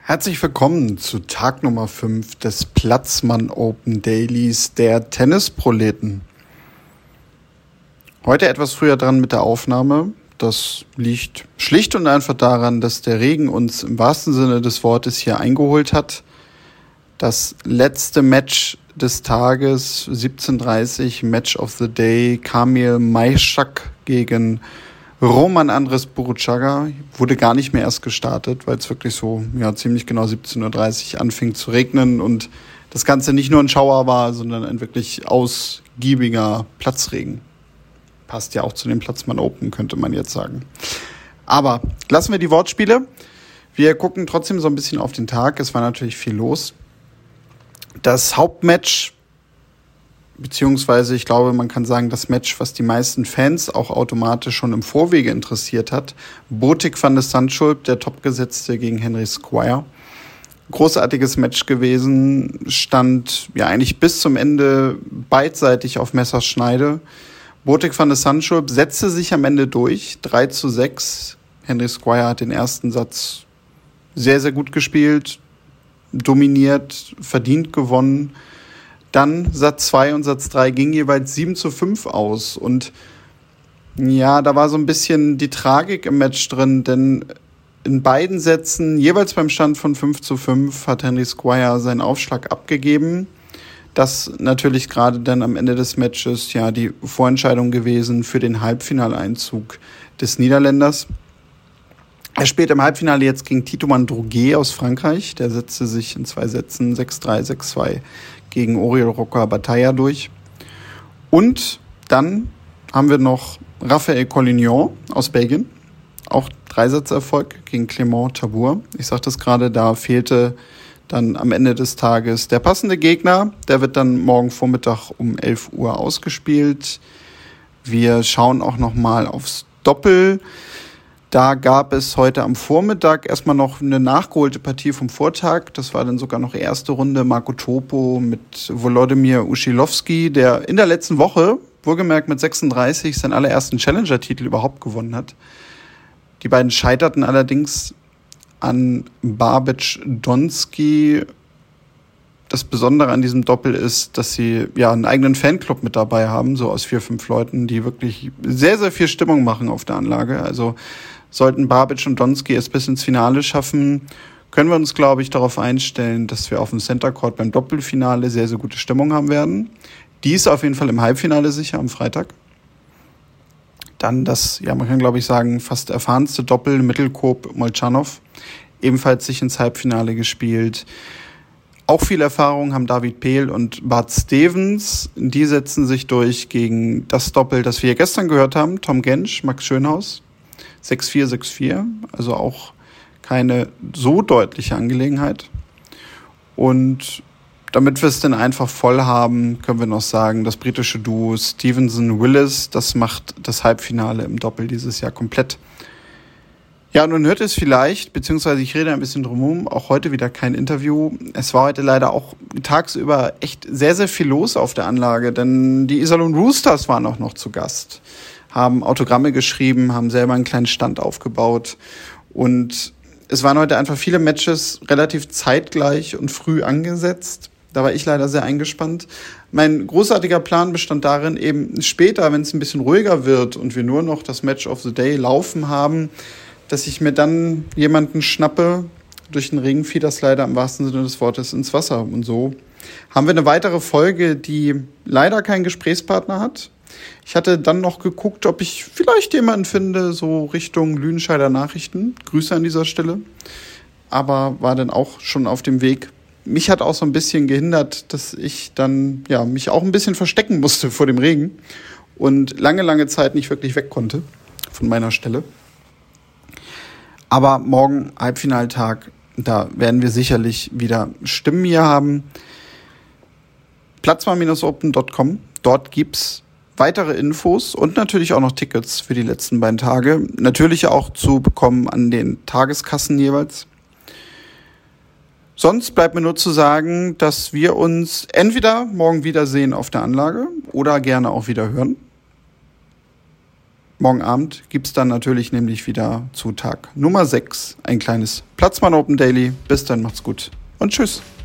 Herzlich willkommen zu Tag Nummer 5 des Platzmann Open Dailies der Tennisproleten. Heute etwas früher dran mit der Aufnahme. Das liegt schlicht und einfach daran, dass der Regen uns im wahrsten Sinne des Wortes hier eingeholt hat. Das letzte Match des Tages, 17:30, Match of the Day, Kamil Majszak gegen Roman Andres Buruchaga, wurde gar nicht mehr erst gestartet, weil es wirklich so ziemlich genau 17:30 Uhr anfing zu regnen und das Ganze nicht nur ein Schauer war, sondern ein wirklich ausgiebiger Platzregen. Passt ja auch zu dem Platzmann Open, könnte man jetzt sagen. Aber lassen wir die Wortspiele. Wir gucken trotzdem so ein bisschen auf den Tag. Es war natürlich viel los. Das Hauptmatch, beziehungsweise ich glaube, man kann sagen, das Match, was die meisten Fans auch automatisch schon im Vorwege interessiert hat. Botic van de Zandschulp, der Topgesetzte gegen Henry Squire. Großartiges Match gewesen, stand eigentlich bis zum Ende beidseitig auf Messerschneide. Botic van de Zandschulp setzte sich am Ende durch, 3:6. Henry Squire hat den ersten Satz sehr, sehr gut gespielt, dominiert, verdient gewonnen. Dann Satz 2 und Satz 3 ging jeweils 7:5 aus. Und da war so ein bisschen die Tragik im Match drin, denn in beiden Sätzen, jeweils beim Stand von 5:5, hat Henry Squire seinen Aufschlag abgegeben. Das natürlich gerade dann am Ende des Matches die Vorentscheidung gewesen für den Halbfinaleinzug des Niederländers. Er spielt im Halbfinale jetzt gegen Titoman Droguet aus Frankreich. Der setzte sich in 2 Sätzen 6:3, 6:2 gegen Oriol Roca-Batalla durch. Und dann haben wir noch Raphael Collignon aus Belgien. Auch 3-Satz-Erfolg gegen Clément Tabour. Ich sagte es gerade, da fehlte dann am Ende des Tages der passende Gegner. Der wird dann morgen Vormittag um 11 Uhr ausgespielt. Wir schauen auch nochmal aufs Doppel. Da gab es heute am Vormittag erstmal noch eine nachgeholte Partie vom Vortag. Das war dann sogar noch erste Runde Marco Topo mit Volodymyr Uschilowski, der in der letzten Woche, wohlgemerkt mit 36, seinen allerersten Challenger-Titel überhaupt gewonnen hat. Die beiden scheiterten allerdings an Babic Donski. Das Besondere an diesem Doppel ist, dass sie einen eigenen Fanclub mit dabei haben, so aus 4-5 Leuten, die wirklich sehr, sehr viel Stimmung machen auf der Anlage. Also sollten Babic und Donski es bis ins Finale schaffen, können wir uns, glaube ich, darauf einstellen, dass wir auf dem Center Court beim Doppelfinale sehr, sehr gute Stimmung haben werden. Die ist auf jeden Fall im Halbfinale sicher am Freitag. Dann das, man kann glaube ich sagen, fast erfahrenste Doppel, Mittelkoop Molchanov, ebenfalls sich ins Halbfinale gespielt. Auch viel Erfahrung haben David Pehl und Bart Stevens. Die setzen sich durch gegen das Doppel, das wir gestern gehört haben, Tom Gensch, Max Schönhaus, 6:4, 6:4. Also auch keine so deutliche Angelegenheit. Und damit wir es denn einfach voll haben, können wir noch sagen, das britische Duo Stevenson-Willis, das macht das Halbfinale im Doppel dieses Jahr komplett. Ja, nun hört es vielleicht, beziehungsweise ich rede ein bisschen drumherum, auch heute wieder kein Interview. Es war heute leider auch tagsüber echt sehr, sehr viel los auf der Anlage, denn die Iserlohn Roosters waren auch noch zu Gast, haben Autogramme geschrieben, haben selber einen kleinen Stand aufgebaut und es waren heute einfach viele Matches relativ zeitgleich und früh angesetzt. Da war ich leider sehr eingespannt. Mein großartiger Plan bestand darin, eben später, wenn es ein bisschen ruhiger wird und wir nur noch das Match of the Day laufen haben, dass ich mir dann jemanden schnappe. Durch den Regen fiel das leider im wahrsten Sinne des Wortes ins Wasser. Und so haben wir eine weitere Folge, die leider keinen Gesprächspartner hat. Ich hatte dann noch geguckt, ob ich vielleicht jemanden finde, so Richtung Lüdenscheider Nachrichten. Grüße an dieser Stelle. Aber war dann auch schon auf dem Weg. Mich hat auch so ein bisschen gehindert, dass ich dann mich auch ein bisschen verstecken musste vor dem Regen und lange, lange Zeit nicht wirklich weg konnte von meiner Stelle. Aber morgen, Halbfinaltag, da werden wir sicherlich wieder Stimmen hier haben. Platzmann-open.com, dort gibt's weitere Infos und natürlich auch noch Tickets für die letzten beiden Tage. Natürlich auch zu bekommen an den Tageskassen jeweils. Sonst bleibt mir nur zu sagen, dass wir uns entweder morgen wiedersehen auf der Anlage oder gerne auch wieder hören. Morgen Abend gibt es dann natürlich nämlich wieder zu Tag Nummer 6 ein kleines Platzmann Open Daily. Bis dann, macht's gut und tschüss.